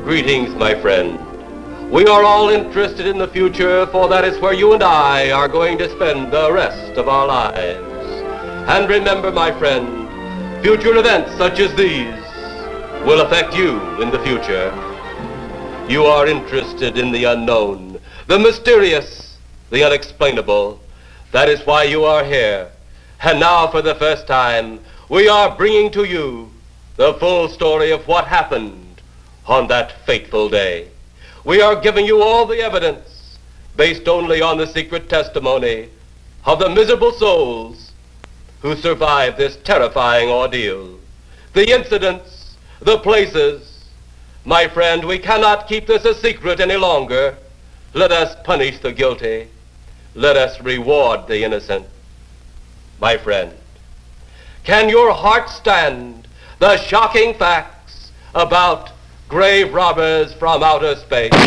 Greetings, my friend. We are all interested in the future, for that is where you and I are going to spend the rest of our lives. And remember, my friend, future events such as these will affect you in the future. You are interested in the unknown, the mysterious, the unexplainable. That is why you are here. And now, for the first time, we are bringing to you the full story of what happened on that fateful day. We are giving you all the evidence based only on the secret testimony of the miserable souls who survived this terrifying ordeal. The incidents, the places. My friend, we cannot keep this a secret any longer. Let us punish the guilty. Let us reward the innocent. My friend, can your heart stand the shocking facts about grave robbers from outer space?